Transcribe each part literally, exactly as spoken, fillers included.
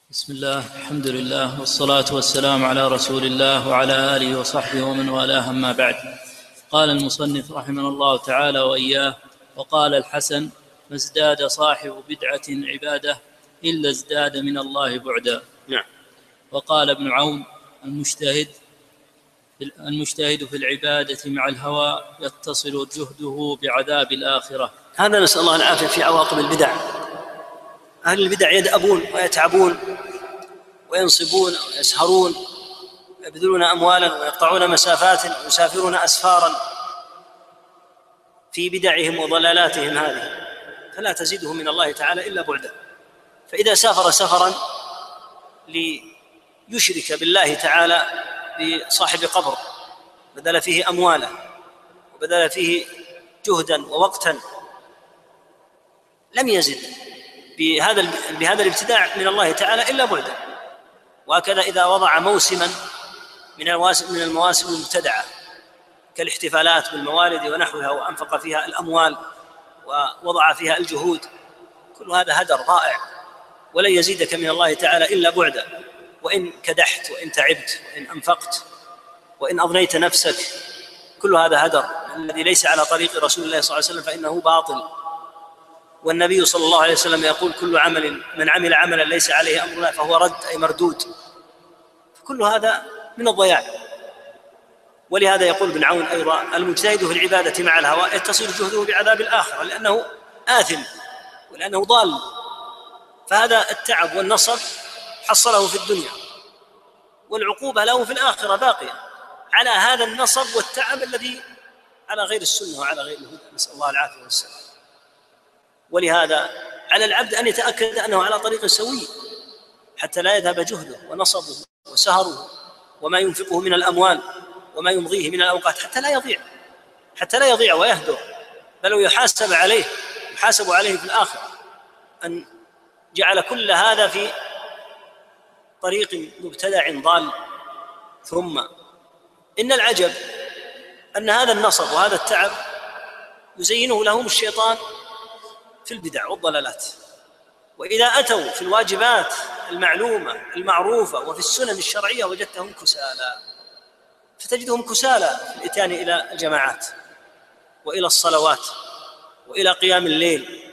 بسم الله، الحمد لله، والصلاة والسلام على رسول الله وعلى آله وصحبه ومن والاه، أما بعد. قال المصنف رحمه الله تعالى وإياه: وقال الحسن: ما ازداد صاحب بدعة عبادة إلا ازداد من الله بعدا. نعم. وقال ابن عون: المجتهد المجتهد في العبادة مع الهوى يتصل جهده بعذاب الآخرة. هذا نسأل الله العافية في عواقب البدع. أهل البدع يدأبون ويتعبون وينصبون ويسهرون ويبذلون أموالا ويقطعون مسافات ويسافرون أسفارا في بدعهم وضلالاتهم هذه، فلا تزيدهم من الله تعالى إلا بعدا. فإذا سافر سفرا ليشرك بالله تعالى بصاحب قبر بذل فيه أموالا وبذل فيه جهدا ووقتا، لم يزد بهذا بهذا الابتداع من الله تعالى إلا بعدا. وهكذا إذا وضع موسما من من المواسم المبتدعة كالاحتفالات بالموالد ونحوها وأنفق فيها الأموال ووضع فيها الجهود، كل هذا هدر ضائع ولن يزيدك من الله تعالى إلا بعدا. وإن كدحت وإن تعبت وإن أنفقت وإن أضنيت نفسك، كل هذا هدر. الذي ليس على طريق رسول الله صلى الله عليه وسلم فإنه باطل. والنبي صلى الله عليه وسلم يقول: كل عمل من عمل عملا ليس عليه أمرنا فهو رد، أي مردود. فكل هذا من الضياع. ولهذا يقول ابن عون أيضا: المجتهد في العبادة مع الهوى يتصل جهده بعذاب الآخرة، لأنه آثم ولأنه ضال. فهذا التعب والنصب حصله في الدنيا، والعقوبة له في الآخرة باقية على هذا النصب والتعب الذي على غير السنة وعلى غير الهدى، نسأل الله العافية والسلام. ولهذا على العبد أن يتأكد أنه على طريق سوي حتى لا يذهب جهده ونصبه وسهره وما ينفقه من الأموال وما يمضيه من الأوقات حتى لا يضيع حتى لا يضيع ويهدر، بل يحاسب عليه يحاسب عليه في الآخرة أن جعل كل هذا في طريق مبتدع ضال. ثم إن العجب أن هذا النصب وهذا التعب يزينه لهم الشيطان في البدع والضلالات. وإذا أتوا في الواجبات المعلومة المعروفة وفي السنن الشرعية وجدتهم كسالى، فتجدهم كسالى في الإتيان إلى الجماعات وإلى الصلوات وإلى قيام الليل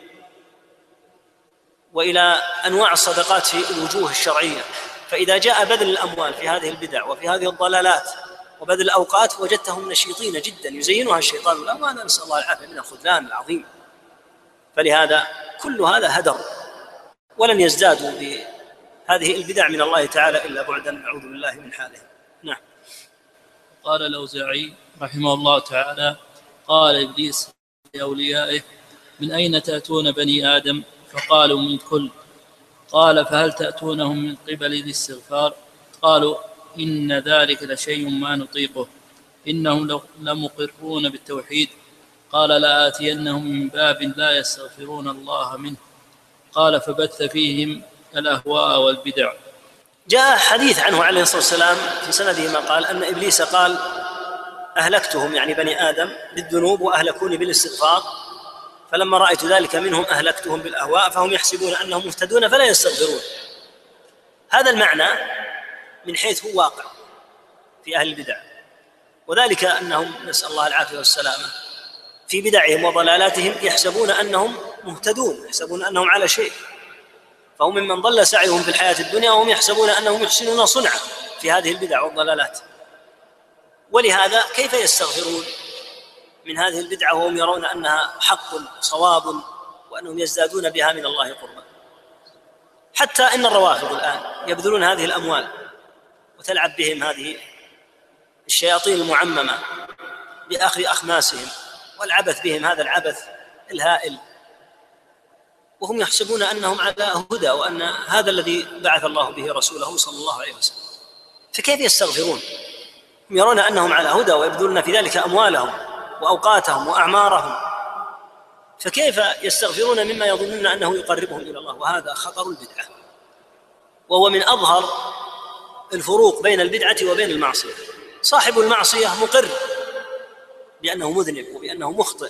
وإلى أنواع الصدقات في الوجوه الشرعية. فإذا جاء بذل الأموال في هذه البدع وفي هذه الضلالات وبذل الأوقات وجدتهم نشيطين جدا يزينها الشيطان لهم، وأنا نسأل الله العافية من الخذلان العظيم. فلهذا كل هذا هدر، ولن يزدادوا بهذه البدع من الله تعالى إلا بعدا، نعوذ بالله من حاله. نعم. قال الأوزاعي رحمه الله تعالى: قال إبليس لأوليائه: من أين تأتون بني آدم؟ فقالوا: من كل. قال: فهل تأتونهم من قبل الاستغفار؟ قالوا: إن ذلك لشيء ما نطيقه، إنهم لمقرون بالتوحيد. قال: لآتينهم من باب لا يستغفرون الله منه. قال: فبث فيهم الأهواء والبدع. جاء حديث عنه عليه الصلاة والسلام في سنده ما قال أن إبليس قال: أهلكتهم يعني بني آدم بالذنوب وأهلكوني بالاستغفار، فلما رأيت ذلك منهم أهلكتهم بالأهواء فهم يحسبون أنهم مهتدون فلا يستغفرون. هذا المعنى من حيث هو واقع في أهل البدع، وذلك أنهم نسأل الله العافية والسلامة في بدعهم وضلالاتهم يحسبون أنهم مهتدون، يحسبون أنهم على شيء، فهم ممن ضل سعيهم في الحياة الدنيا وهم يحسبون أنهم يحسنون صنعا في هذه البدع والضلالات. ولهذا كيف يستغفرون من هذه البدعة وهم يرون أنها حق صواب وأنهم يزدادون بها من الله قربا؟ حتى إن الروافض الآن يبذلون هذه الأموال وتلعب بهم هذه الشياطين المعممة بأخذ أخماسهم والعبث بهم هذا العبث الهائل، وهم يحسبون أنهم على هدى وأن هذا الذي بعث الله به رسوله صلى الله عليه وسلم. فكيف يستغفرون؟ هم يرون أنهم على هدى ويبذلون في ذلك أموالهم وأوقاتهم وأعمارهم، فكيف يستغفرون مما يظنون أنه يقربهم إلى الله؟ وهذا خطر البدعة، وهو من أظهر الفروق بين البدعة وبين المعصية. صاحب المعصية مقر بأنه مذنب وبأنه مخطئ،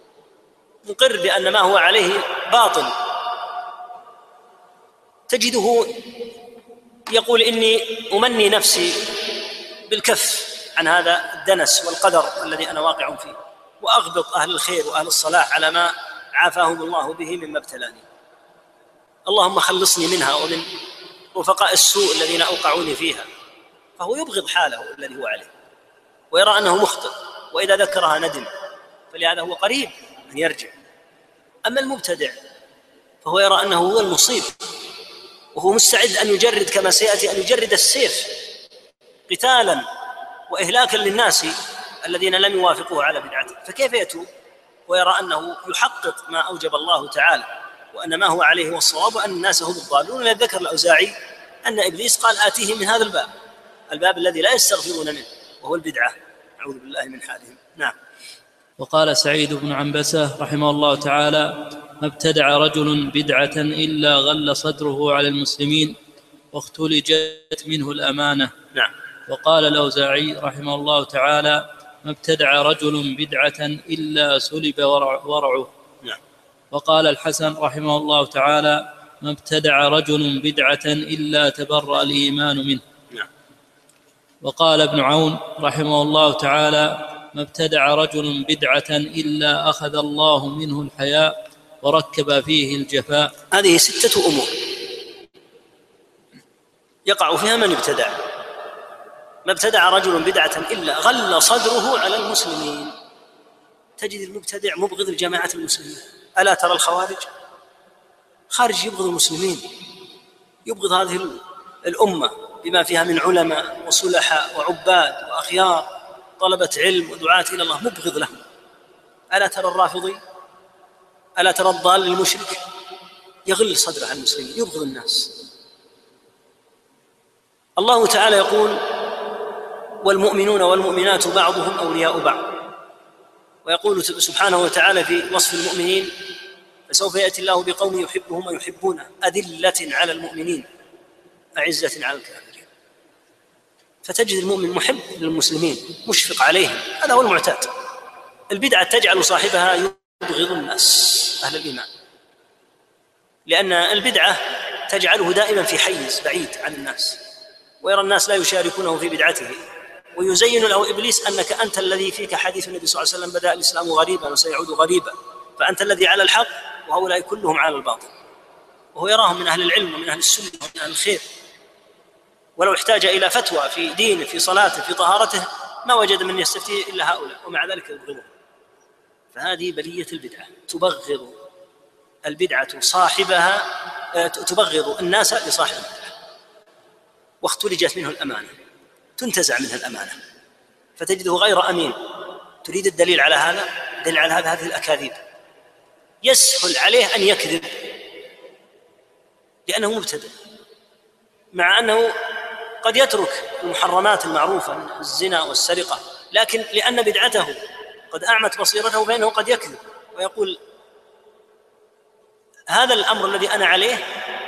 مقر بأن ما هو عليه باطل، تجده يقول إني أمني نفسي بالكف عن هذا الدنس والقدر الذي أنا واقع فيه، وأغبط أهل الخير وأهل الصلاح على ما عافاهم الله به مما ابتلاني. اللهم خلصني منها ومن رفقاء السوء الذين أوقعوني فيها. فهو يبغض حاله الذي هو عليه ويرى أنه مخطئ، وإذا ذكرها ندم، فلهذا هو قريب أن يرجع. أما المبتدع فهو يرى أنه هو المصيب، وهو مستعد أن يجرد كما سيأتي أن يجرد السيف قتالا وإهلاكا للناس الذين لم يوافقوه على بدعته. فكيف يتوب ويرى أنه يحقق ما أوجب الله تعالى وأن ما هو عليه هو الصواب وأن الناس هم الضالون؟ ذكر الأوزاعي أن إبليس قال آتيه من هذا الباب، الباب الذي لا يستغفرون منه، وهو البدعة. أعوذ بالله من حالهم. نعم. وقال سعيد بن عنبسة رحمه الله تعالى: ما ابتدع رجل بدعة إلا غل صدره على المسلمين واختلجت منه الأمانة. نعم. وقال الأوزاعي رحمه الله تعالى: ما ابتدع رجل بدعة إلا سلب ورعه. نعم. وقال الحسن رحمه الله تعالى: ما ابتدع رجل بدعة إلا تبرأ الإيمان منه. نعم. وقال ابن عون رحمه الله تعالى: ما ابتدع رجل بدعة إلا أخذ الله منه الحياء وركب فيه الجفاء. هذه ستة أمور يقع فيها من ابتدع. ما ابتدع رجل بدعة إلا غل صدره على المسلمين. تجد المبتدع مبغض الجماعة المسلمين. ألا ترى الخوارج؟ خارج يبغض المسلمين، يبغض هذه الأمة بما فيها من علماء وصلحاء وعباد وأخيار طلبة علم ودعاة إلى الله، مبغض لهم. ألا ترى الرافضي؟ ألا ترى الضال المشرك؟ يغل صدره عن المسلمين، يبغض الناس. الله تعالى يقول: والمؤمنون والمؤمنات بعضهم أولياء بعض. ويقول سبحانه وتعالى في وصف المؤمنين: فسوف يأتي الله بقوم يحبهم ويحبونه أذلة على المؤمنين أعزة على الكافرين. فتجد المؤمن محب للمسلمين مشفق عليهم، هذا هو المعتاد. البدعة تجعل صاحبها يبغض الناس أهل الإيمان، لأن البدعة تجعله دائما في حيز بعيد عن الناس، ويرى الناس لا يشاركونه في بدعته، ويزين له إبليس أنك أنت الذي فيك حديث النبي صلى الله عليه وسلم: بدأ الإسلام غريبا وسيعود غريبا، فأنت الذي على الحق وهؤلاء كلهم على الباطل. وهو يراهم من أهل العلم ومن أهل السنة ومن أهل الخير، ولو احتاج إلى فتوى في دينه في صلاته في طهارته ما وجد من يستفتيه إلا هؤلاء، ومع ذلك يبغضهم. فهذه بلية البدعة، تبغض البدعة صاحبها، تبغض الناس لصاحب البدعة. واختلجت منه الأمانة، تنتزع منها الأمانة، فتجده غير أمين. تريد الدليل على هذا؟ دليل على هذا هذه الأكاذيب. يسهل عليه أن يكذب لأنه مبتدع، مع أنه قد يترك المحرمات المعروفة من الزنا والسرقة، لكن لأن بدعته قد أعمت بصيرته فإنه قد يكذب ويقول: هذا الأمر الذي أنا عليه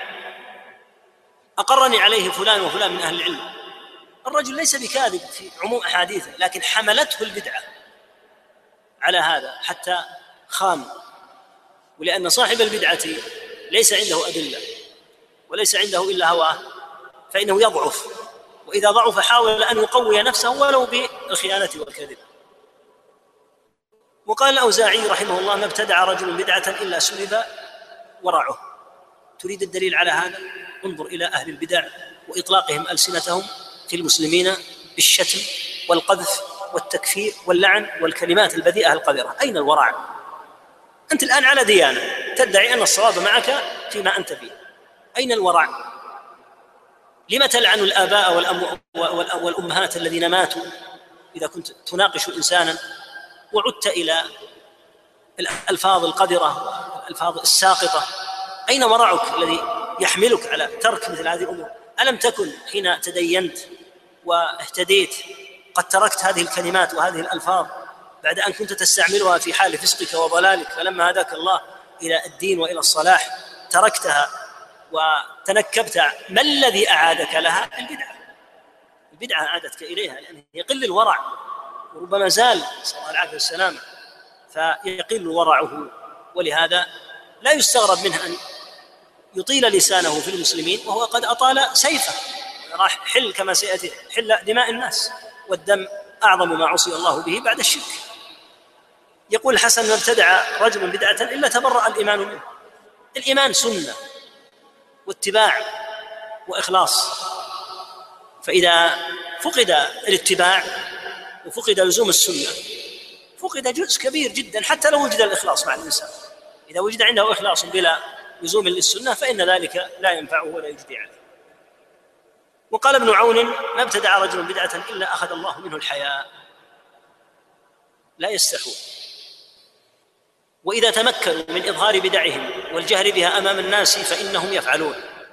أقرني عليه فلان وفلان من أهل العلم. الرجل ليس بكاذب في عموم أحاديثه، لكن حملته البدعة على هذا حتى خان. ولأن صاحب البدعة ليس عنده أدلة وليس عنده إلا هواه، فإنه يضعف، وإذا ضعف حاول أن يقوي نفسه ولو بالخيانة والكذب. وقال الأوزاعي رحمه الله: ما ابتدع رجل بدعة إلا سلب ورعه. تريد الدليل على هذا؟ انظر إلى أهل البدع وإطلاقهم ألسنتهم في المسلمين بالشتم والقذف والتكفير واللعن والكلمات البذيئة القذرة. أين الورع؟ أنت الآن على ديانة تدعي أن الصواب معك فيما أنت فيه، أين الورع؟ لم تلعن الآباء والأمهات الذين ماتوا إذا كنت تناقش إنسانا وعدت إلى الألفاظ القذرة والألفاظ الساقطة؟ أين ورعك الذي يحملك على ترك مثل هذه الأمور؟ ألم تكن حين تدينت واهتديت قد تركت هذه الكلمات وهذه الألفاظ بعد أن كنت تستعملها في حال فسقك وضلالك، فلما هداك الله إلى الدين وإلى الصلاح تركتها وتنكبت؟ ما الذي أعادك لها؟ البدعة. البدعة أعادتك إليها لأنه يقل الورع، وربما زال صلى الله عليه وسلم فيقل ورعه. ولهذا لا يستغرب منه أن يطيل لسانه في المسلمين وهو قد أطال سيفه راح حل كما سيأتي حل دماء الناس، والدم أعظم ما عصي الله به بعد الشرك. يقول الحسن: ما ابتدع رجل بدعة إلا تبرأ الإيمان منه. الإيمان سنة واتباع وإخلاص، فإذا فقد الاتباع وفقد لزوم السنة فقد جزء كبير جدا، حتى لو وجد الإخلاص مع الإنسان. إذا وجد عنده إخلاص بلا لزوم للسنة فإن ذلك لا ينفعه ولا يجدي عليه. وقال ابن عون: ما ابتدع رجل بدعة إلا أخذ الله منه الحياء، لا يستحون. وإذا تمكنوا من إظهار بدعهم والجهر بها أمام الناس فإنهم يفعلون.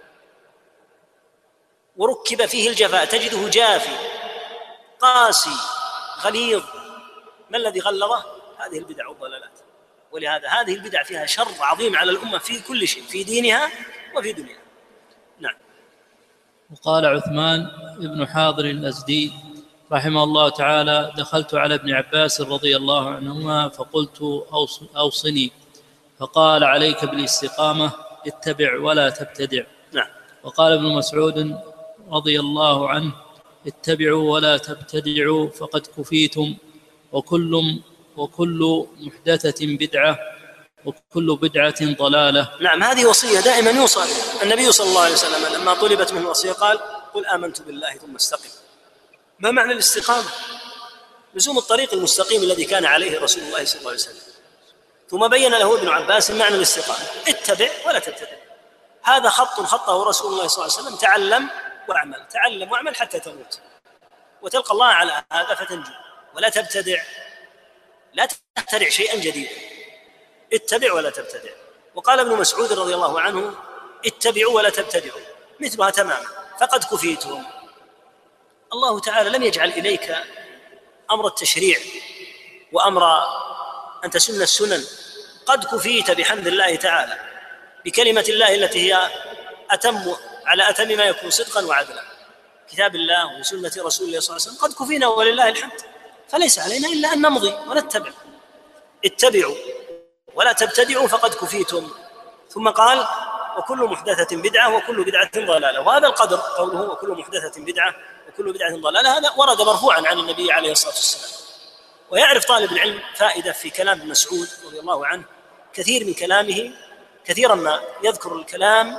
وركب فيه الجفاء، تجده جافي قاسي غليظ. ما الذي غلظه؟ هذه البدع والضلالات. ولهذا هذه البدع فيها شر عظيم على الأمة في كل شيء، في دينها وفي دنياها. نعم. وقال عثمان بن حاضر الأزدي رحمه الله تعالى: دخلت على ابن عباس رضي الله عنهما فقلت: أوصني. فقال: عليك بالاستقامة، اتبع ولا تبتدع. نعم. وقال ابن مسعود رضي الله عنه: اتبعوا ولا تبتدعوا فقد كفيتم، وكل وكل محدثة بدعة وكل بدعة ضلالة. نعم، هذه وصية دائما يوصى بها النبي صلى الله عليه وسلم. لما طلبت منه الوصية قال: قل آمنت بالله ثم استقم. ما معنى الاستقامة؟ لزوم الطريق المستقيم الذي كان عليه رسول الله صلى الله عليه وسلم. ثم بين له ابن عباس معنى الاستقامة: اتبع ولا تبتدع. هذا خط خطه رسول الله صلى الله عليه وسلم: تعلم واعمل، تعلم واعمل حتى تموت وتلقى الله على هذا فتنجو. ولا تبتدع، لا تخترع شيئا جديدا، اتبع ولا تبتدع. وقال ابن مسعود رضي الله عنه: اتبعوا ولا تبتدعوا، مثلها تماما، فقد كفيتم. الله تعالى لم يجعل إليك أمر التشريع وأمر أن تسن السنن، قد كفيت بحمد الله تعالى بكلمة الله التي هي أتم على أتم ما يكون صدقا وعدلا، كتاب الله وسنة رسول الله صلى الله عليه وسلم. قد كفينا ولله الحمد، فليس علينا إلا أن نمضي ونتبع. اتبعوا ولا تبتدعوا فقد كفيتم. ثم قال: وكل محدثة بدعة وكل بدعة ضلالة. وهذا القدر قوله وكل محدثة بدعة وكل بدعة ضلالة هذا ورد مرفوعا عن النبي عليه الصلاة والسلام. ويعرف طالب العلم فائدة في كلام ابن مسعود رضي الله عنه: كثير من كلامه كثيرا ما يذكر الكلام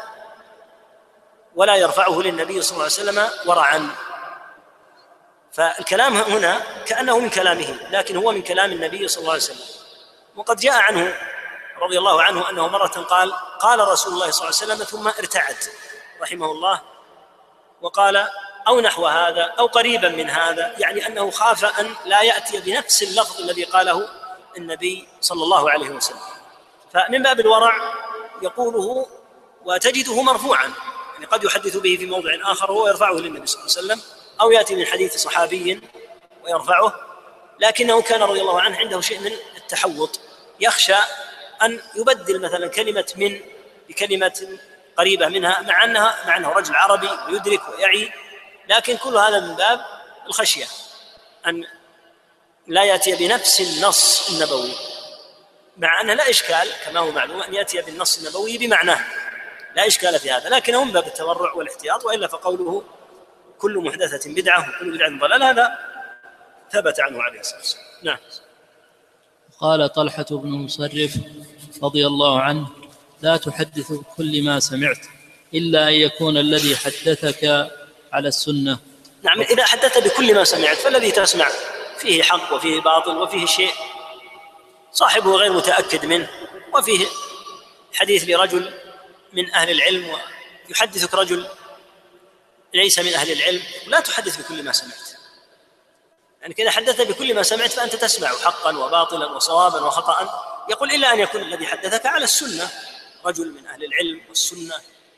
ولا يرفعه للنبي صلى الله عليه وسلم ورعا. فالكلام هنا كأنه من كلامه، لكن هو من كلام النبي صلى الله عليه وسلم. وقد جاء عنه رضي الله عنه أنه مرة قال: قال رسول الله صلى الله عليه وسلم ثم ارتعد رحمه الله وقال: أو نحو هذا أو قريبا من هذا، يعني أنه خاف أن لا يأتي بنفس اللفظ الذي قاله النبي صلى الله عليه وسلم. فمن باب الورع يقوله وتجده مرفوعا، يعني قد يحدث به في موضع آخر وهو يرفعه للنبي صلى الله عليه وسلم، أو يأتي من حديث صحابي ويرفعه، لكنه كان رضي الله عنه عنده شيء من التحوط، يخشى أن يبدل مثلا كلمة من بكلمة قريبة منها، مع أنها مع أنه رجل عربي ويدرك ويعي، لكن كل هذا من باب الخشية أن لا يأتي بنفس النص النبوي، مع أنه لا إشكال كما هو معلوم أن يأتي بالنص النبوي بمعناه، لا إشكال في هذا، لكنه من باب التورع والاحتياط. وإلا فقوله كل محدثة بدعة وكل بدعة ضلالة هذا ثبت عنه عليه الصلاة والسلام. نعم. قال طلحة بن مصرف رضي الله عنه: لا تحدث بكل ما سمعت إلا أن يكون الذي حدثك على السنة. نعم، إذا حدث بكل ما سمعت فالذي تسمع فيه حق وفيه باطل وفيه شيء صاحبه غير متأكد منه، وفيه حديث لرجل من أهل العلم ويحدثك رجل ليس من أهل العلم، لا تحدث بكل ما سمعت. يعني كذا حدث بكل ما سمعت فأنت تسمع حقا وباطلا وصوابا وخطأ. يقول: إلا أن يكون الذي حدثك على السنة، رجل من أهل العلم والسنة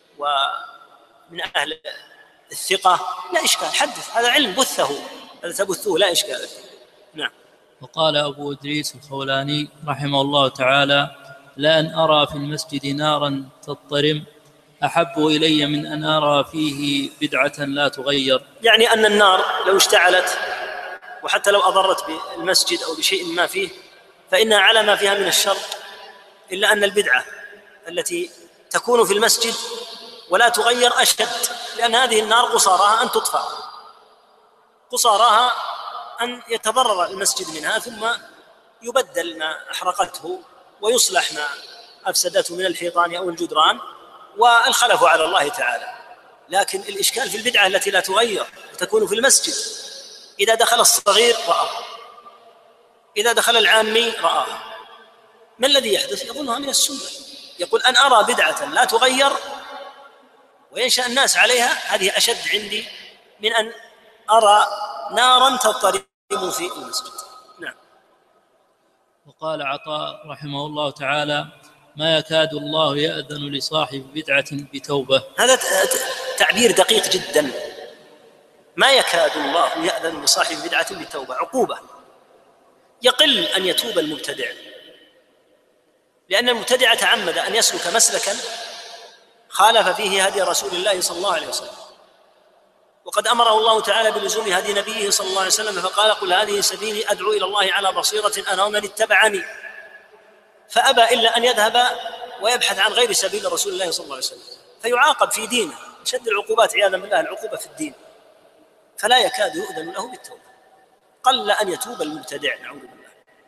ومن أهل الثقة، لا إشكال، حدث، هذا علم بثه، هذا تبثه، لا إشكال. نعم. وقال أبو إدريس الخولاني رحمه الله تعالى: لأن أرى في المسجد نارا تضطرم أحب إلي من أن أرى فيه بدعة لا تغير. يعني أن النار لو اشتعلت وحتى لو أضرت بالمسجد أو بشيء ما فيه فإنها على ما فيها من الشر، إلا أن البدعة التي تكون في المسجد ولا تغير أشد لأن هذه النار قصارها أن تطفأ، قصارها أن يتضرر المسجد منها ثم يبدل ما أحرقته ويصلح ما أفسدته من الحيطان أو الجدران، والخلف على الله تعالى. لكن الإشكال في البدعة التي لا تغير وتكون في المسجد، إذا دخل الصغير رآها، إذا دخل العامي رآها، ما الذي يحدث؟ يظنها من السنة، يقول أن أرى بدعة لا تغير وينشأ الناس عليها، هذه أشد عندي من أن أرى نارا تضطرب في المسجد. نعم. وقال عطاء رحمه الله تعالى: ما يكاد الله يأذن لصاحب بدعة بتوبة. هذا تعبير دقيق جدا. ما يكاد الله يأذن لصاحب بدعة بتوبة، عقوبة. يقل أن يتوب المبتدع، لأن المبتدع تعمد أن يسلك مسلكا خالف فيه هدي رسول الله صلى الله عليه وسلم، وقد أمره الله تعالى بلزوم هدي نبيه صلى الله عليه وسلم، فقال: قل هذه سبيلي أدعو إلى الله على بصيرة أنا ومن اتبعني، فأبى إلا أن يذهب ويبحث عن غير سبيل رسول الله صلى الله عليه وسلم، فيعاقب في دينه شد العقوبات عياذا بالله، العقوبة في الدين، فلا يكاد يؤذن له بالتوبة. قل أن يتوب المبتدع، نعوذ بالله.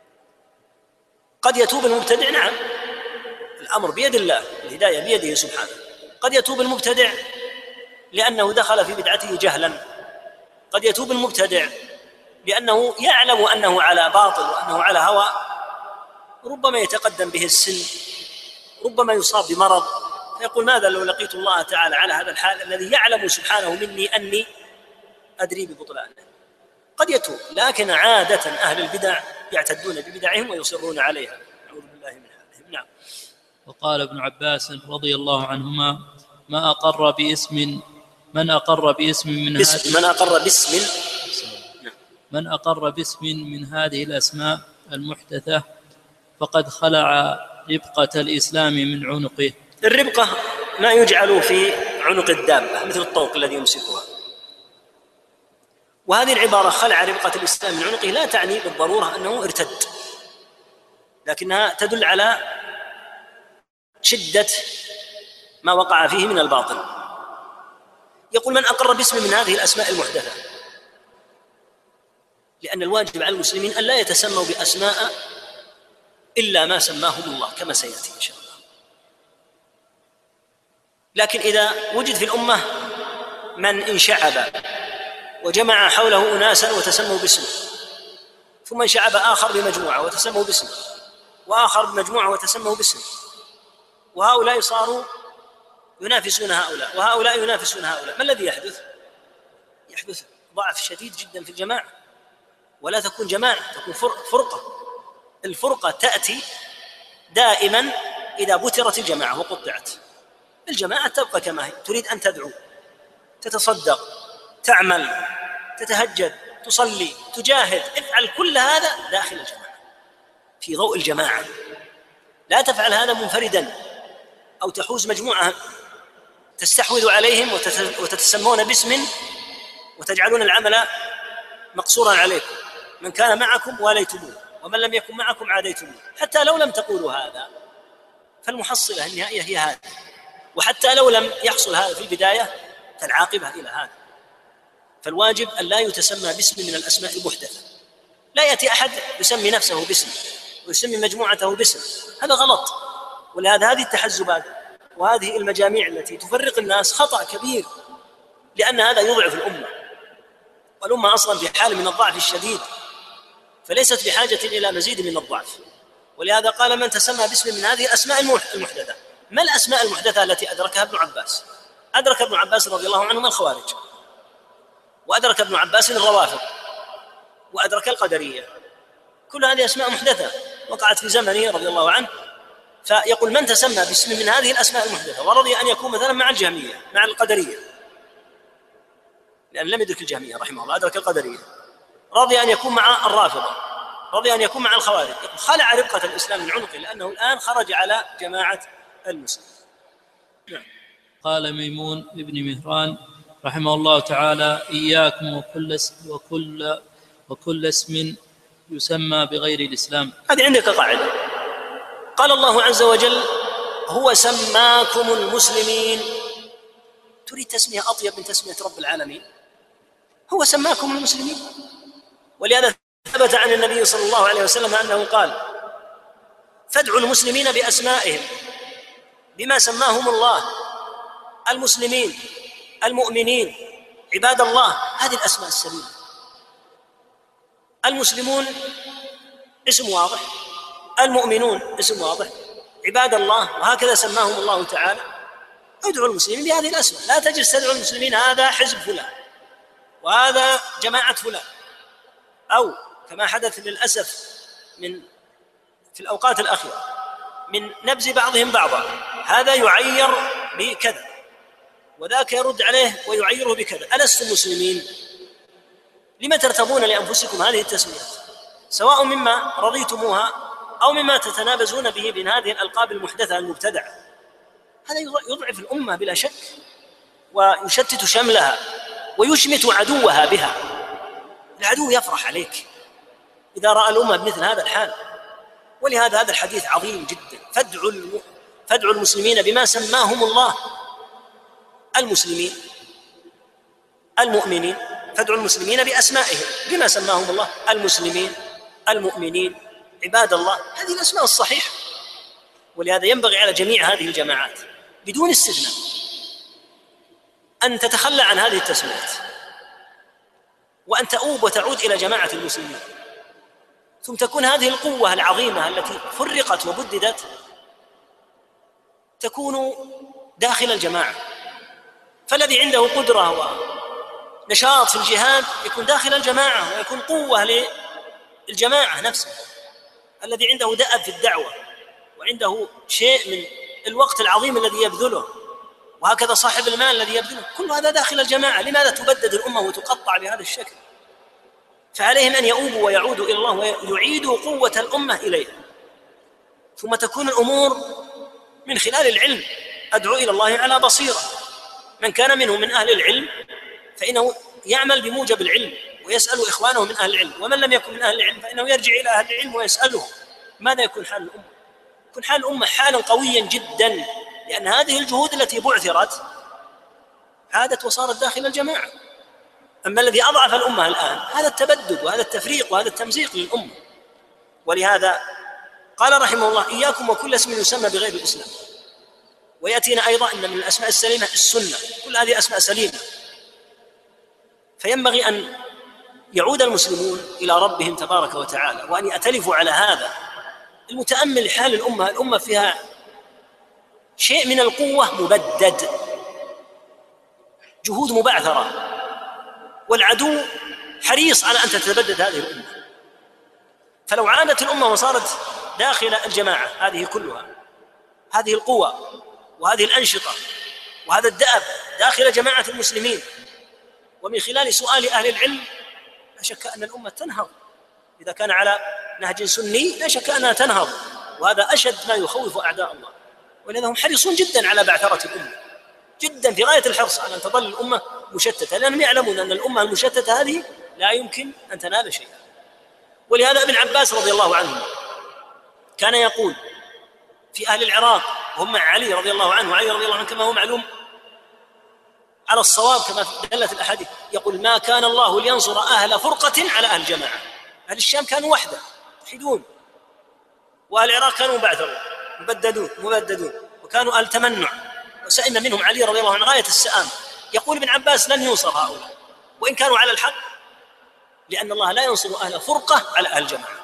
قد يتوب المبتدع، نعم، الأمر بيد الله، الهداية بيده سبحانه. قد يتوب المبتدع لأنه دخل في بدعته جهلا، قد يتوب المبتدع لأنه يعلم أنه على باطل وأنه على هوى، ربما يتقدم به السن، ربما يصاب بمرض، فيقول: ماذا لو لقيت الله تعالى على هذا الحال الذي يعلم سبحانه مني أني أدري ببطلانه. قد يتوب، لكن عادة أهل البدع يعتدون ببدعهم ويصرون عليها، نعوذ بالله من حالهم. نعم. وقال ابن عباس رضي الله عنهما: ما أقر باسم من أقر باسم من هذه من أقر باسم من أقر باسم من هذه الأسماء المحدثة فقد خلع ربقة الإسلام من عنقه. الربقة ما يجعل في عنق الدابة مثل الطوق الذي يمسكها، وهذه العبارة خلع ربقة الإسلام من عنقه لا تعني بالضرورة أنه ارتد، لكنها تدل على شدة ما وقع فيه من الباطل. يقول: من أقر باسم من هذه الأسماء المحدثة، لأن الواجب على المسلمين أن لا يتسموا بأسماء إلا ما سماهم الله كما سيأتي إن شاء الله. لكن إذا وجد في الأمة من انشعب وجمع حوله أناسا وتسموا باسمه، ثم انشعب آخر بمجموعة وتسموا باسمه، وآخر بمجموعة وتسموا باسمه، وهؤلاء صاروا ينافسون هؤلاء وهؤلاء ينافسون هؤلاء، ما الذي يحدث؟ يحدث ضعف شديد جدا في الجماعة، ولا تكون جماعة، تكون فرقة. الفرقة تأتي دائما إذا بترت الجماعة وقطعت. الجماعة تبقى كما هي، تريد أن تدعو، تتصدق، تعمل، تتهجد، تصلي، تجاهد، افعل كل هذا داخل الجماعة في ضوء الجماعة. لا تفعل هذا منفردا أو تحوز مجموعة تستحوذ عليهم وتتسمون باسم وتجعلون العمل مقصورا عليكم، من كان معكم واليتموه ومن لم يكن معكم عاديتموه. حتى لو لم تقولوا هذا فالمحصلة النهائية هي هذا، وحتى لو لم يحصل هذا في البداية فالعاقبة إلى هذا. فالواجب أن لا يتسمى باسم من الأسماء المحدثة. لا يأتي أحد يسمي نفسه باسم ويسمي مجموعته باسم، هذا غلط. ولهذا هذه التحزبات وهذه المجاميع التي تفرق الناس خطأ كبير، لأن هذا يضعف الأمة، والأمة أصلا في حال من الضعف الشديد، فليست بحاجة إلى مزيد من الضعف. ولهذا قال: من تسمى باسم من هذه الأسماء المحدثة. ما الأسماء المحدثة التي أدركها ابن عباس؟ أدرك ابن عباس رضي الله عنهما الخوارج، وأدرك ابن عباس الروافض، وأدرك القدرية. كل هذه أسماء محدثة وقعت في زمنه رضي الله عنه. فيقول: من تسمى باسم من هذه الأسماء المحدثة ورضي أن يكون مثلا مع الجهمية مع القدرية، لأن لم يدرك الجهمية رحمه الله، أدرك القدرية، رضي أن يكون مع الرافضة، رضي أن يكون مع الخوارج، خلع ربقة الإسلام من عنقه، لأنه الآن خرج على جماعة المسلمين. نعم. قال ميمون ابن مهران رحمه الله تعالى: إياكم وكل وكل وكل اسم يسمى بغير الإسلام. هذه عندك قاعدة. قال الله عز وجل: هو سماكم المسلمين. تريد تسمية أطيب من تسمية رب العالمين؟ هو سماكم المسلمين. ولهذا ثبت عن النبي صلى الله عليه وسلم أنه قال: فادعوا المسلمين بأسمائهم بما سماهم الله، المسلمين، المؤمنين، عباد الله، هذه الأسماء السليمة. المسلمون اسم واضح، المؤمنون اسم واضح، عباد الله، وهكذا سماهم الله تعالى. ادعوا المسلمين بهذه الأسماء، لا تجلس تدعو المسلمين هذا حزب فلان وهذا جماعة فلان، أو كما حدث للأسف من في الأوقات الأخيرة من نبذ بعضهم بعضا، هذا يعير بكذا وذاك يرد عليه ويعيره بكذا. ألستم مسلمين؟ لما ترتضون لأنفسكم هذه التسميات، سواء مما رضيتموها أو مما تتنابزون به من هذه الألقاب المحدثة المبتدعة؟ هذا يضعف الأمة بلا شك، ويشتت شملها ويشمت عدوها بها. العدو يفرح عليك إذا رأى الأمة بمثل هذا الحال. ولهذا هذا الحديث عظيم جدا: فادعوا فادعوا المسلمين بما سماهم الله، المسلمين، المؤمنين، فادعوا المسلمين بأسمائهم بما سماهم الله، المسلمين، المؤمنين، عباد الله، هذه الأسماء الصحيحة. ولهذا ينبغي على جميع هذه الجماعات بدون استثناء أن تتخلى عن هذه التسميات، وأن تؤوب وتعود إلى جماعة المسلمين، ثم تكون هذه القوة العظيمة التي فرقت وبددت تكون داخل الجماعة. فالذي عنده قدرة ونشاط في الجهاد يكون داخل الجماعة ويكون قوة للجماعة نفسها. الذي عنده دأب في الدعوة وعنده شيء من الوقت العظيم الذي يبذله، وهكذا صاحب المال الذي يبذله، كل هذا داخل الجماعة. لماذا تبدد الأمة وتقطع بهذا الشكل؟ فعليهم أن يؤوبوا ويعودوا إلى الله ويعيدوا قوة الأمة إليها، ثم تكون الأمور من خلال العلم. أدعو إلى الله على بصيرة، من كان منه من أهل العلم فإنه يعمل بموجب العلم ويسأل إخوانه من أهل العلم، ومن لم يكن من أهل العلم فإنه يرجع إلى أهل العلم ويسألهم. ماذا يكون حال الأمة؟ يكون حال الأمة حالا قويا جدا، لأن هذه الجهود التي بعثرت عادت وصارت داخل الجماعة. أما الذي أضعف الأمة الآن هذا التبدد وهذا التفريق وهذا التمزيق للأمة. ولهذا قال رحمه الله: إياكم وكل اسم يسمى بغير الإسلام. ويأتينا أيضا أن من الأسماء السليمة السنة، كل هذه أسماء سليمة. فينبغي أن يعود المسلمون إلى ربهم تبارك وتعالى، وأن يأتلفوا على هذا. المتأمل حال الأمة، الأمة فيها شيء من القوة مبدد، جهود مبعثرة، والعدو حريص على أن تتبدد هذه الأمة. فلو عادت الأمة وصارت داخل الجماعة هذه كلها، هذه القوة وهذه الأنشطة وهذا الدأب داخل جماعة المسلمين، ومن خلال سؤال أهل العلم، لا شك أن الأمة تنهض. إذا كان على نهج سني لا شك أنها تنهض، وهذا أشد ما يخوف أعداء الله. ولذا هم حريصون جدا على بعثرة الأمة، جدا في غاية الحرص على أن تظل الأمة مشتتة، لأنهم يعلمون أن الأمة المشتتة هذه لا يمكن أن تنال شيئا. ولهذا ابن عباس رضي الله عنه كان يقول في أهل العراق وهم مع علي رضي الله عنه، وعلي رضي الله عنه كما هو معلوم على الصواب كما دلت الأحاديث، يقول: ما كان الله لينصر أهل فرقة على أهل جماعة. أهل الشام كانوا وحدة يوحدون، وأهل العراق كانوا مبعثرون مبددون مبددون وكانوا أهل تمنع، وسئم منهم علي رضي الله عنه غاية السآم. يقول ابن عباس: لن ينصر هؤلاء وإن كانوا على الحق، لأن الله لا ينصر أهل فرقة على أهل جماعة.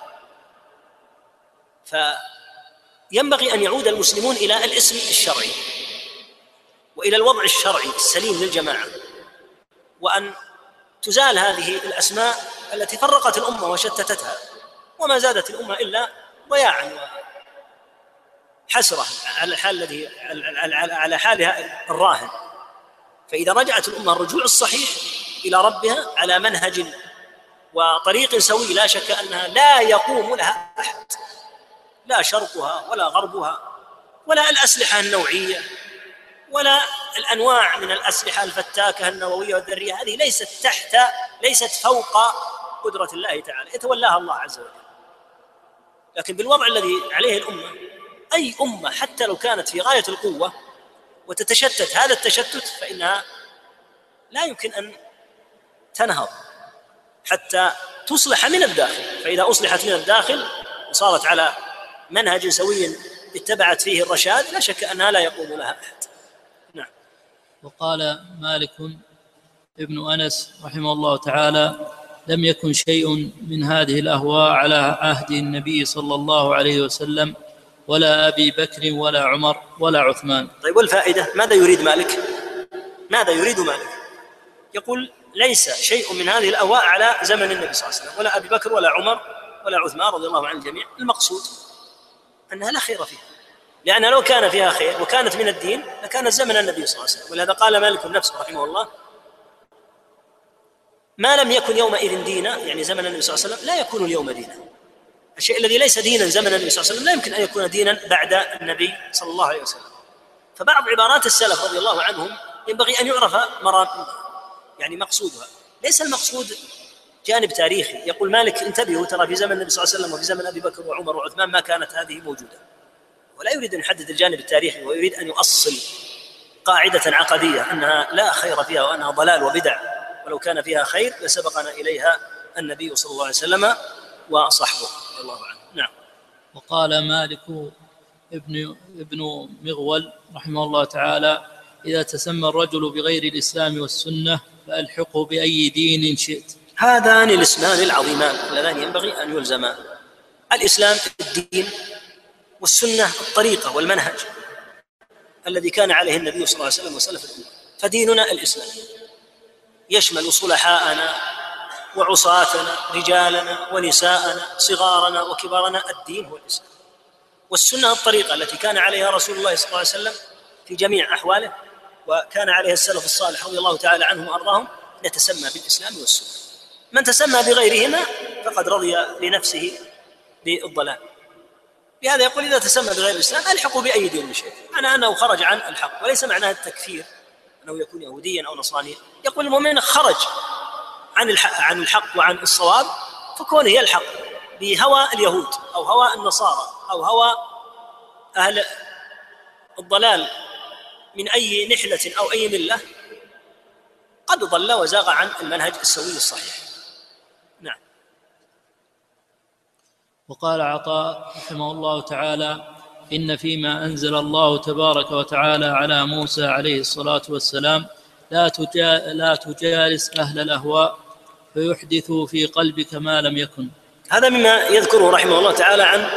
فينبغي أن يعود المسلمون إلى الاسم الشرعي وإلى الوضع الشرعي السليم للجماعة، وأن تزال هذه الأسماء التي فرقت الأمة وشتتتها، وما زادت الأمة إلا ضياعا وحسرة على الحال الذي على حالها الراهن. فإذا رجعت الأمة الرجوع الصحيح إلى ربها على منهج وطريق سوي، لا شك أنها لا يقوم لها أحد، لا شرقها ولا غربها ولا الأسلحة النوعية ولا الأنواع من الأسلحة الفتاكة النووية والذرية، هذه ليست تحت ليست فوق قدرة الله تعالى، يتولاها الله عز وجل. لكن بالوضع الذي عليه الأمة، أي أمة حتى لو كانت في غاية القوة وتتشتت هذا التشتت فإنها لا يمكن أن تنهض حتى تصلح من الداخل. فإذا أصلحت من الداخل وصارت على منهج سوي اتبعت فيه الرشاد لا شك أنها لا يقوم لها أحد. نعم. وقال مالك ابن أنس رحمه الله تعالى: لم يكن شيء من هذه الأهواء على عهد النبي صلى الله عليه وسلم ولا أبي بكر ولا عمر ولا عثمان. طيب والفائدة ماذا يريد مالك؟ ماذا يريد مالك؟ يقول ليس شيء من هذه الأهواء على زمن النبي صلى الله عليه وسلم ولا أبي بكر ولا عمر ولا عثمان رضي الله عن الجميع. المقصود أنها لا خير فيها، لأن لو كان فيها خير وكانت من الدين لكانت زمن النبي صلى الله عليه وسلم. ولهذا قال مالك نفسه رحمه الله: ما لم يكن يومئذ دينا، يعني زمن النبي صلى الله عليه وسلم، لا يكون اليوم دينا. الشيء الذي ليس دينا زمن النبي صلى الله عليه وسلم لا يمكن أن يكون دينا بعد النبي صلى الله عليه وسلم. فبعض عبارات السلف رضي الله عنهم ينبغي أن يعرف مرام يعني مقصودها. ليس المقصود جانب تاريخي. يقول مالك: انتبهوا، ترى في زمن النبي صلى الله عليه وسلم وفي زمن أبي بكر وعمر وعثمان ما كانت هذه موجودة. ولا يريد أن يحدد الجانب التاريخي، ويريد أن يؤصل قاعدة عقدية أنها لا خير فيها وأنها ضلال وبدع، ولو كان فيها خير لسبقنا إليها النبي صلى الله عليه وسلم وصحبه رضي الله عنه. نعم. وقال مالك ابن ابن مغول رحمه الله تعالى: إذا تسمى الرجل بغير الإسلام والسنة فألحقه بأي دين شئت. هذان الاسمان العظيمان اللذان ينبغي أن يلزما: الإسلام الدين، والسنة الطريقة والمنهج الذي كان عليه النبي صلى الله عليه وسلم وسلف الأمة. فديننا الإسلام يشمل صلحاءنا وعصاتنا، رجالنا ونساءنا، صغارنا وكبارنا. الدين هو الإسلام. والسنة الطريقة التي كان عليها رسول الله صلى الله عليه وسلم في جميع أحواله، وكان عليها السلف الصالح رضي الله تعالى عنهم وأرضاهم، نتسمى بالإسلام والسنة. من تسمى بغيرهما فقد رضي لنفسه بالضلال. لهذا يقول: إذا تسمى بغير الإسلام ألحقوا بأي دين شيء، معنى أنه خرج عن الحق، وليس معناه التكفير أنه يكون يهوديا أو نصرانيا. يقول المؤمن خرج عن الحق, عن الحق وعن الصواب، فكونه يلحق بهوى اليهود أو هوى النصارى أو هوى أهل الضلال من أي نحلة أو أي ملة قد ضل وزاغ عن المنهج السوي الصحيح. نعم. وقال عطاء رحمه الله تعالى: إن فيما أنزل الله تبارك وتعالى على موسى عليه الصلاة والسلام لا لا تجالس أهل الأهواء فيحدثوا في قلبك ما لم يكن. هذا مما يذكره رحمه الله تعالى عن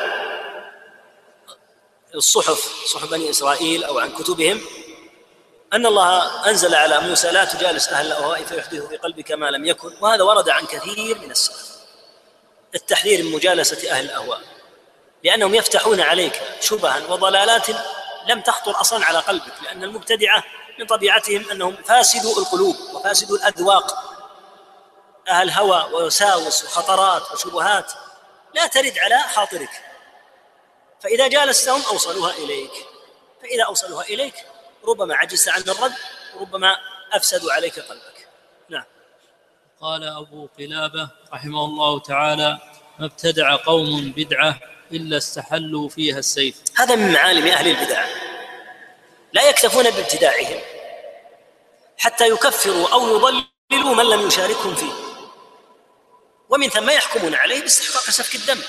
الصحف، صحف بني إسرائيل أو عن كتبهم، أن الله أنزل على موسى: لا تجالس أهل الأهواء فيحدثوا في قلبك ما لم يكن. وهذا ورد عن كثير من السلف، التحذير من مجالسة أهل الأهواء، لأنهم يفتحون عليك شبها وضلالات لم تخطر أصلا على قلبك، لأن المبتدعة من طبيعتهم أنهم فاسدوا القلوب وفاسدوا الأذواق، أهل هوى ووساوس وخطرات وشبهات لا ترد على خاطرك، فإذا جالستهم أوصلوها إليك، فإذا أوصلوها إليك ربما عجزت عن الرد، ربما أفسدوا عليك قلبك. نعم. قال أبو قلابة رحمه الله تعالى: ما ابتدع قوم بدعة إلا استحلوا فيها السيف. هذا من معالم أهل البدع، لا يكتفون بابتداعهم حتى يكفروا أو يضللوا من لم يشاركهم فيه، ومن ثم يحكمون عليه باستحقاق سفك الدم.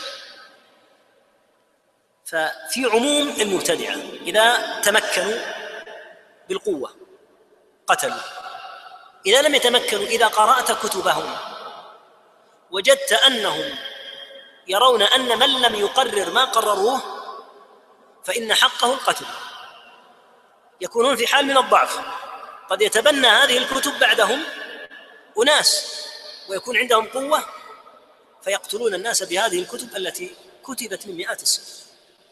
ففي عموم المبتدعة إذا تمكنوا بالقوة قتلوا، إذا لم يتمكنوا إذا قرأت كتبهم وجدت أنهم يرون أن من لم يقرر ما قرروه فإن حقه القتل، يكونون في حال من الضعف. قد يتبنى هذه الكتب بعدهم أناس ويكون عندهم قوة فيقتلون الناس بهذه الكتب التي كتبت من مئات السنين.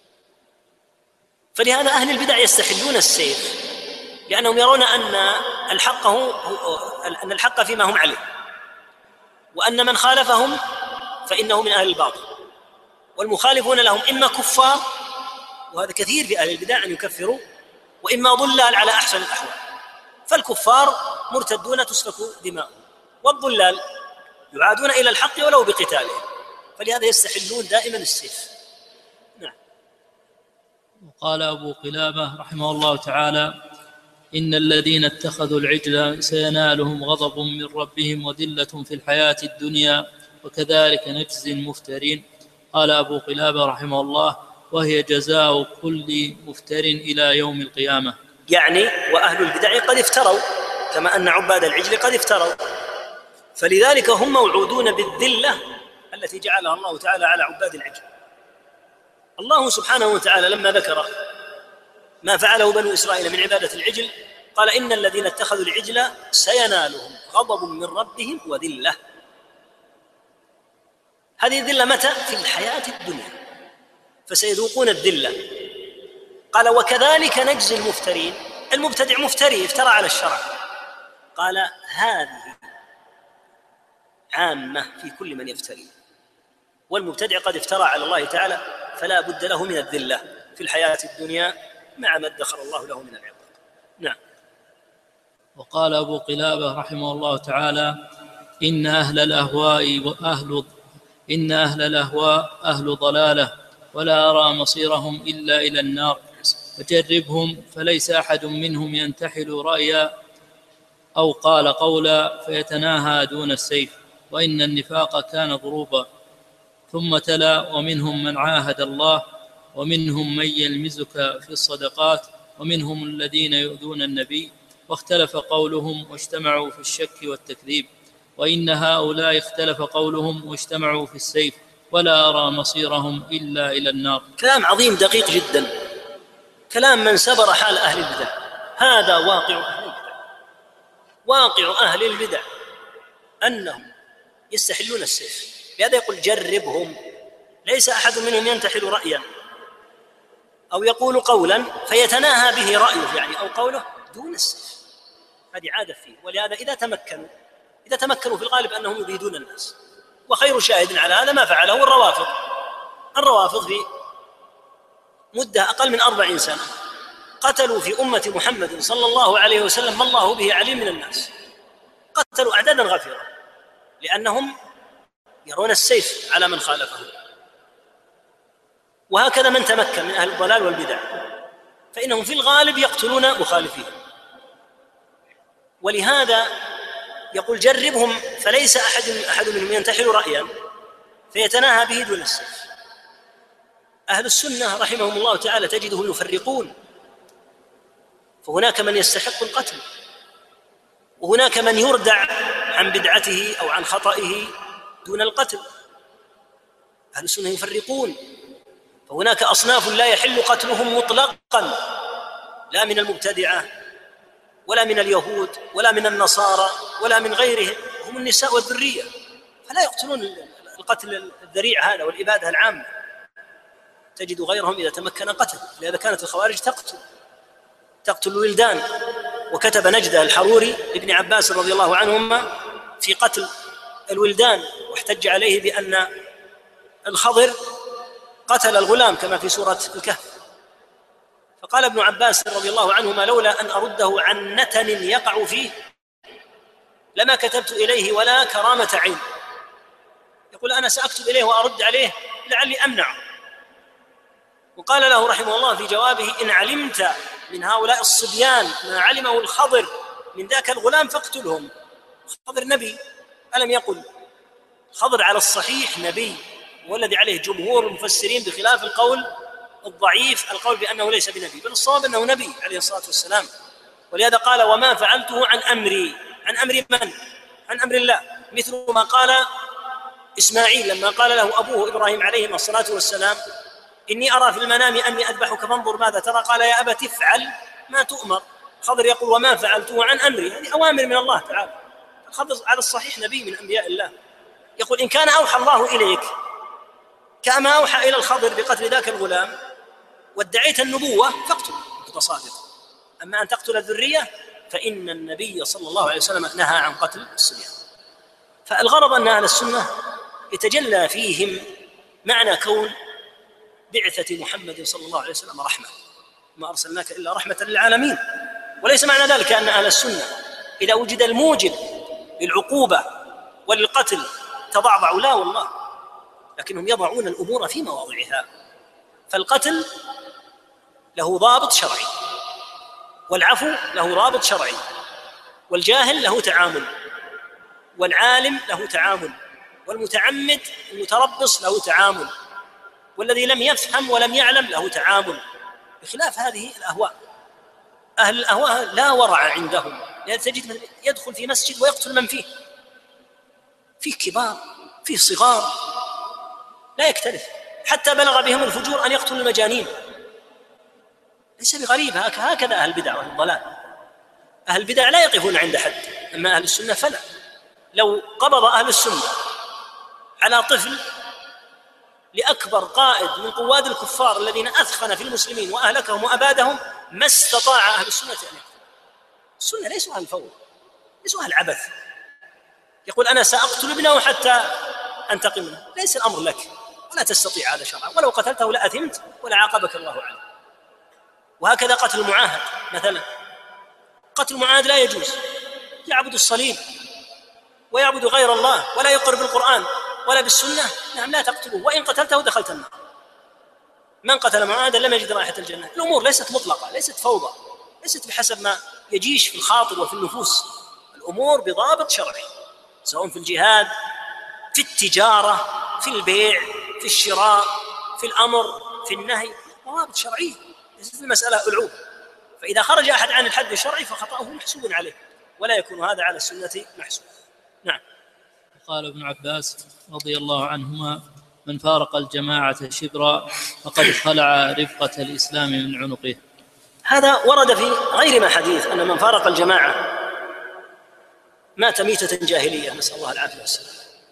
فلهذا أهل البدع يستحلون السيف، لأنهم يرون أن الحق هو أن الحق فيما هم عليه، وأن من خالفهم فإنه من أهل الباطل، والمخالفون لهم إما كفار، وهذا كثير في أهل البدع أن يكفروا، وإما ضلال على أحسن الأحوال. فالكفار مرتدون تسفك دماؤهم، والضلال يعادون إلى الحق ولو بقتالهم، فلهذا يستحلون دائما السيف. نعم. وقال أبو قلابة رحمه الله تعالى: إن الذين اتخذوا العجل سينالهم غضب من ربهم وذلة في الحياة الدنيا وكذلك نجزي المفترين. قال أبو قلابة رحمه الله: وهي جزاء كل مفتر إلى يوم القيامة. يعني وأهل البدع قد افتروا كما أن عباد العجل قد افتروا، فلذلك هم موعودون بالذلة التي جعلها الله تعالى على عباد العجل. الله سبحانه وتعالى لما ذكر ما فعله بنو إسرائيل من عبادة العجل قال: إن الذين اتخذوا العجل سينالهم غضب من ربهم وذلة. هذه الذلة متى؟ في الحياة الدنيا، فسيذوقون الذلة. قال: وكذلك نجزي المفترين. المبتدع مفتري، افترى على الشرع. قال: هذه عامة في كل من يفتري، والمبتدع قد افترى على الله تعالى فلا بد له من الذلة في الحياة الدنيا مع ما ادخر الله له من العقاب. نعم. وقال أبو قلابة رحمه الله تعالى: إن أهل الأهواء وأهل إن أهل الأهواء أهل ضلالة ولا أرى مصيرهم إلا إلى النار، فجربهم فليس أحد منهم ينتحل رأيا أو قال قولا فيتناهى دون السيف، وإن النفاق كان ضروبا. ثم تلا: ومنهم من عاهد الله، ومنهم من يلمزك في الصدقات، ومنهم الذين يؤذون النبي، واختلف قولهم واجتمعوا في الشك والتكذيب، وإن هؤلاء اختلف قولهم واجتمعوا في السيف، ولا أرى مصيرهم إلا إلى النار. كلام عظيم دقيق جدا، كلام من سبر حال أهل البدع. هذا واقع أهل البدع، واقع أهل البدع أنهم يستحلون السيف. لهذا يقول: جربهم، ليس أحد منهم ينتحل رأيا أو يقول قولا فيتناهى به رأيه يعني أو قوله دون السيف. هذه عادة فيه. ولهذا إذا تمكنوا إذا تمكنوا في الغالب أنهم يبيدون الناس. وخير شاهد على هذا ما فعله الروافض. الروافض في مدة أقل من أربعين سنة قتلوا في أمة محمد صلى الله عليه وسلم ما الله به عليم من الناس، قتلوا أعدادا غفيرة لأنهم يرون السيف على من خالفه. وهكذا من تمكن من أهل الضلال والبدع فإنهم في الغالب يقتلون مخالفين. ولهذا يقول: جربهم فليس أحد أحد منهم ينتحل رأيا فيتناهى به دون السيف. أهل السنة رحمهم الله تعالى تجدهم يفرقون، فهناك من يستحق القتل، وهناك من يردع عن بدعته أو عن خطئه دون القتل. أهل السنة يفرقون، فهناك أصناف لا يحل قتلهم مطلقا، لا من المبتدعة ولا من اليهود ولا من النصارى ولا من غيرهم، هم النساء والذرية، فلا يقتلون القتل الذريع هذا والإبادة العامة. تجد غيرهم إذا تمكن قتل. لهذا كانت الخوارج تقتل تقتل الولدان. وكتب نجدة الحروري لابن عباس رضي الله عنهما في قتل الولدان، واحتج عليه بأن الخضر قتل الغلام كما في سورة الكهف. فقال ابن عباس رضي الله عنهما: لولا أن أرده عن نتن يقع فيه لما كتبت إليه ولا كرامة عين. يقول: أنا سأكتب إليه وأرد عليه لعلي أمنعه. وقال له رحمه الله في جوابه: إن علمت من هؤلاء الصبيان ما علمه الخضر من ذاك الغلام فاقتلهم. الخضر نبي، ألم يقل؟ الخضر على الصحيح نبي، والذي عليه جمهور المفسرين بخلاف القول الضعيف القول بأنه ليس بنبي، بل الصواب أنه نبي عليه الصلاة والسلام. ولهذا قال: وما فعلته عن أمري. عن أمر من؟ عن أمر الله. مثل ما قال إسماعيل لما قال له أبوه إبراهيم عليه الصلاة والسلام: إني أرى في المنام أني أذبحك فانظر ماذا ترى. قال: يا أبت افعل ما تؤمر. خضر يقول: وما فعلته عن أمري، هذه أوامر من الله تعالى. الخضر على الصحيح نبي من أنبياء الله. يقول: إن كان أوحى الله إليك كما أوحى إلى الخضر بقتل ذاك الغلام وادعيت النبوة فاقتل، كنت صادق. أما أن تقتل الذرية فإن النبي صلى الله عليه وسلم نهى عن قتل الصبيان. فالغرض أن أهل السنة يتجلى فيهم معنى كون بعثة محمد صلى الله عليه وسلم رحمة، ما أرسلناك إلا رحمة للعالمين. وليس معنى ذلك أن أهل السنة إذا وجد الموجب للعقوبة وللقتل تضعضعوا، لا والله، لكنهم يضعون الأمور في مواضعها. فالقتل له ضابط شرعي، والعفو له رابط شرعي، والجاهل له تعامل، والعالم له تعامل، والمتعمد المتربص له تعامل، والذي لم يفهم ولم يعلم له تعامل، بخلاف هذه الأهواء. أهل الأهواء لا ورع عندهم، لأن تجد يدخل في مسجد ويقتل من فيه، فيه كبار فيه صغار لا يكترث، حتى بلغ بهم الفجور أن يقتلوا المجانين. ليس بغريب، هكذا أهل البدع والضلال. أهل البدع لا يقفون عند حد، أما أهل السنة فلا. لو قبض أهل السنة على طفل لأكبر قائد من قواد الكفار الذين أثخن في المسلمين وأهلكهم وأبادهم، ما استطاع أهل السنة أن يقتلوا. السنة ليسوا أهل الفوضى، ليسوا أهل العبث. يقول أنا سأقتل ابنه حتى أنتقم منه، ليس الأمر لك ولا تستطيع هذا شرعا، ولو قتلته لأثمت ولا عاقبك الله عليه. وهكذا قتل المعاهد مثلا، قتل المعاهد لا يجوز، يعبد الصليب ويعبد غير الله ولا يقر بالقرآن ولا بالسنة، نعم لا تقتلوه، وإن قتلته دخلت النار. من قتل معاهدا لم يجد رائحة الجنة. الأمور ليست مطلقة، ليست فوضى، ليست بحسب ما يجيش في الخاطر وفي النفوس، الأمور بضابط شرعي، سواء في الجهاد، في التجارة، في البيع، في الشراء، في الأمر، في النهي، ضوابط شرعية، ليست المسألة ألعوب. فإذا خرج أحد عن الحد الشرعي فخطأه محسوب عليه، ولا يكون هذا على السنة محسوب. نعم. قال ابن عباس رضي الله عنهما: من فارق الجماعة شبرا فقد خلع رفقة الإسلام من عنقه. هذا ورد في غير ما حديث أن من فارق الجماعة مات ميتة جاهلية، نسأل الله العافية والسلام.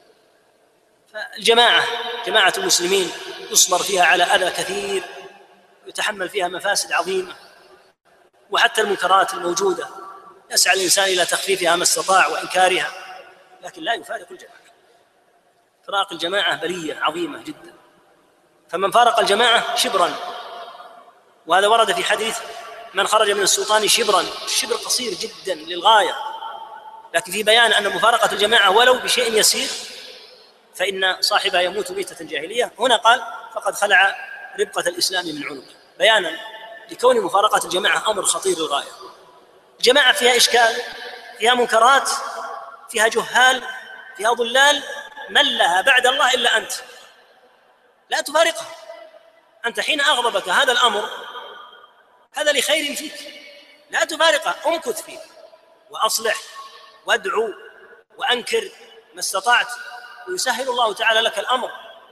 فالجماعة جماعة المسلمين يصبر فيها على أذى كثير، يتحمل فيها مفاسد عظيمة، وحتى المنكرات الموجودة يسعى الإنسان إلى تخفيفها ما استطاع وإنكارها، لكن لا يفارق الجماعة. فراق الجماعة بلية عظيمة جدا. فمن فارق الجماعة شبرا، وهذا ورد في حديث من خرج من السلطان شبرا، الشبر قصير جدا للغاية، لكن في بيان أن مفارقة الجماعة ولو بشيء يسير فإن صاحبها يموت ميتة جاهلية. هنا قال فقد خلع ربقة الإسلام من عنقه، بيانا لكون مفارقة الجماعة أمر خطير للغاية. الجماعة فيها إشكال، فيها منكرات، فيها جهال، فيها ضلال، من لها بعد الله إلا أنت، لا تفارقها. أنت حين أغضبك هذا الأمر هذا لخير فيك، لا تفارقه، امكث فيه وأصلح وادعو وأنكر ما استطعت، ويسهل الله تعالى لك الأمر.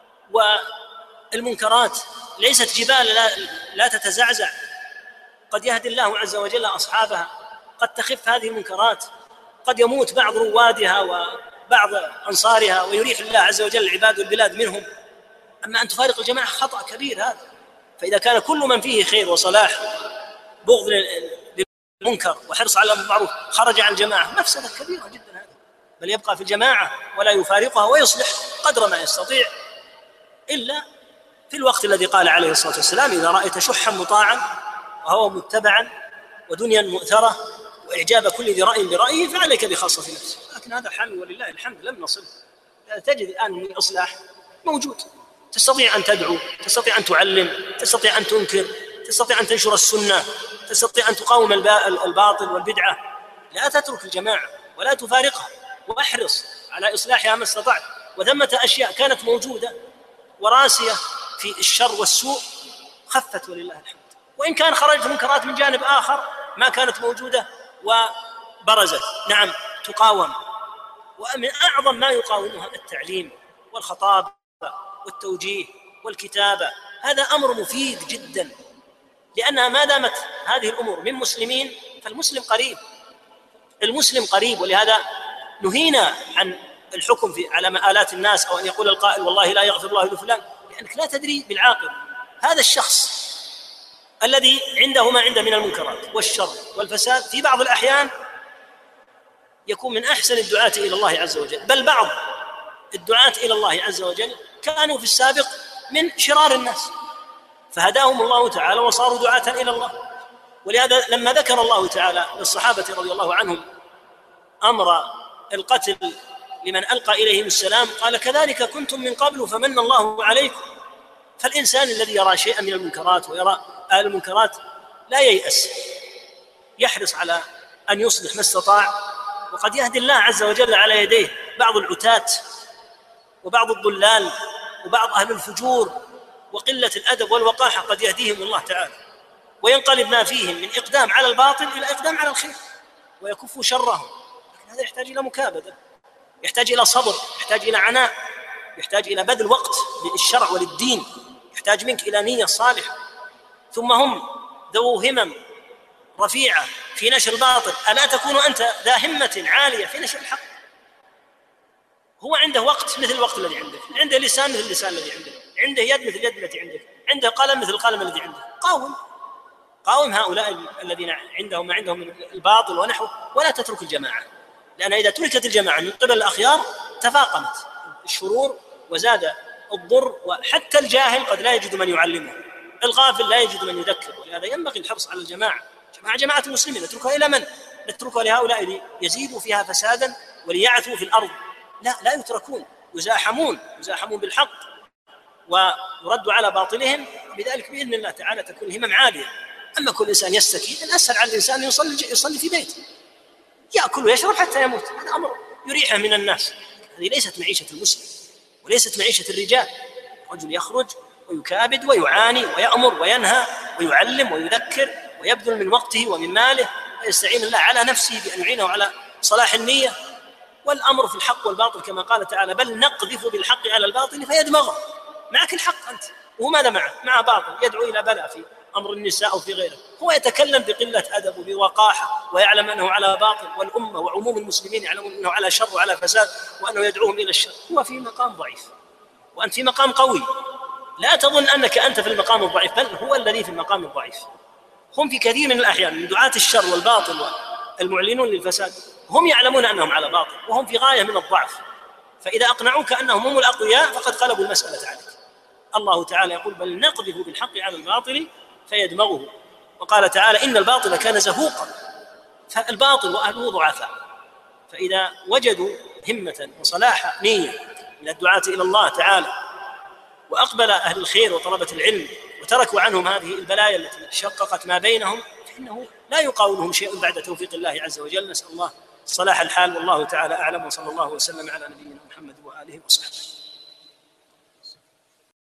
والمنكرات ليست جبال لا, لا تتزعزع، قد يهدي الله عز وجل أصحابها، قد تخف هذه المنكرات، قد يموت بعض روادها وبعض أنصارها ويريح الله عز وجل العباد والبلاد منهم. أما أن تفارق الجماعة خطأ كبير هذا. فإذا كان كل من فيه خير وصلاح بغض للمنكر وحرص على المعروف خرج عن الجماعة، مفسدة كبيرة جدا هذا، بل يبقى في الجماعة ولا يفارقها ويصلح قدر ما يستطيع، إلا في الوقت الذي قال عليه الصلاة والسلام: إذا رأيت شحا مطاعا وهو متبعا ودنيا مؤثرة وإعجاب كل ذي رأي برأيه فعليك بخاصة نفسه. لكن هذا حال ولله الحمد لم نصل. تجد الآن من إصلاح موجود، تستطيع أن تدعو، تستطيع أن تعلم، تستطيع أن تنكر، تستطيع أن تنشر السنة، تستطيع أن تقاوم الباطل والبدعة. لا تترك الجماعة ولا تفارقها، واحرص على إصلاحها ما استطعت. وثمة أشياء كانت موجودة وراسية في الشر والسوء خفت ولله الحمد، وإن كان خرجت منكرات من جانب آخر ما كانت موجودة وبرزت، نعم تقاوم. ومن أعظم ما يقاومها التعليم والخطابة والتوجيه والكتابة. هذا أمر مفيد جدا، لأنها ما دامت هذه الأمور من مسلمين فالمسلم قريب، المسلم قريب. ولهذا نهينا عن الحكم في على مآلات الناس، أو أن يقول القائل والله لا يغفر الله لفلان، لأنك لا تدري بالعاقل. هذا الشخص الذي عنده ما عنده من المنكرات والشر والفساد في بعض الأحيان يكون من أحسن الدعاة إلى الله عز وجل، بل بعض الدعاة إلى الله عز وجل كانوا في السابق من شرار الناس فهداهم الله تعالى وصاروا دعاة إلى الله. ولهذا لما ذكر الله تعالى للصحابة رضي الله عنهم أمر القتل لمن ألقى إليهم السلام قال: كذلك كنتم من قبل فمن الله عليكم. فالإنسان الذي يرى شيئا من المنكرات ويرى أهل المنكرات لا ييأس، يحرص على أن يصلح ما استطاع، وقد يهدي الله عز وجل على يديه بعض العتاة وبعض الضلال وبعض أهل الفجور وقلة الأدب والوقاحة، قد يهديهم الله تعالى وينقلب ما فيهم من إقدام على الباطل إلى إقدام على الخير ويكفوا شرهم. لكن هذا يحتاج إلى مكابدة، يحتاج إلى صبر، يحتاج إلى عناء، يحتاج إلى بذل وقت للشرع وللدين، يحتاج منك إلى نية صالحة. ثم هم ذو همم رفيعة في نشر الباطل، ألا تكون أنت ذا همة عالية في نشر الحق؟ هو عنده وقت مثل الوقت الذي عندك، عنده لسان مثل اللسان الذي عندك، عنده يد مثل اليد التي عندك، عنده قلم مثل القلم الذي عندك. قاوم قاوم هؤلاء الذين عندهم ما عندهم من الباطل ونحوه، ولا تترك الجماعة، لأن إذا تركت الجماعة من قبل الأخيار تفاقمت الشرور وزاد الضر، وحتى الجاهل قد لا يجد من يعلمه، الغافل لا يجد من يذكر. ولهذا ينبغي الحرص على الجماعة، جماعة جماعة المسلمين. نتركها إلى من؟ نتركها لهؤلاء ليزيدوا فيها فسادا وليعثوا في الأرض؟ لا، لا يتركون، يزاحمون يزاحمون بالحق ويردوا على باطلهم، بذلك بإذن الله تعالى تكون الهمم عالية. أما كل إنسان يستكين، الأسهل على الإنسان يصلي يصلي في بيته، يأكل ويشرب حتى يموت، هذا أمر يريحه من الناس. هذه ليست معيشة المسلم وليست معيشة الرجال. رجل يخرج ويكابد ويعاني ويأمر وينهى ويعلم ويذكر ويبذل من وقته ومن ماله ويستعين الله على نفسه بأن يعينه على صلاح النية. والأمر في الحق والباطل كما قال تعالى: بل نقذف بالحق على الباطل فيدمغه. معك الحق أنت، وهو ماذا معه؟ مع باطل يدعو إلى بلاء في أمر النساء أو في غيره، هو يتكلم بقلة أدب وبوقاحة ويعلم أنه على باطل، والأمة وعموم المسلمين يعلمون أنه على شر وعلى فساد وأنه يدعوهم إلى الشر. هو في مقام ضعيف وأنت في مقام قوي. لا تظن أنك أنت في المقام الضعيف، بل هو الذي في المقام الضعيف. هم في كثير من الأحيان من دعاة الشر والباطل والمعلنون للفساد هم يعلمون أنهم على باطل وهم في غاية من الضعف، فإذا أقنعوك أنهم هم الأقوياء فقد قلبوا المسألة عليك. الله تعالى يقول: بل نقذف بالحق على الباطل فيدمغه. وقال تعالى: إن الباطل كان زهوقا. فالباطل وأهله ضعفاء، فإذا وجدوا همة وصلاح نية من الدعاة إلى الله تعالى وأقبل أهل الخير وطلبة العلم وتركوا عنهم هذه البلايا التي شققت ما بينهم، فإنه لا يقاومهم شيء بعد توفيق الله عز وجل. نسأل الله صلاح الحال، والله تعالى أعلم، وصلى الله وسلم على نبينا محمد وآله وصحبه.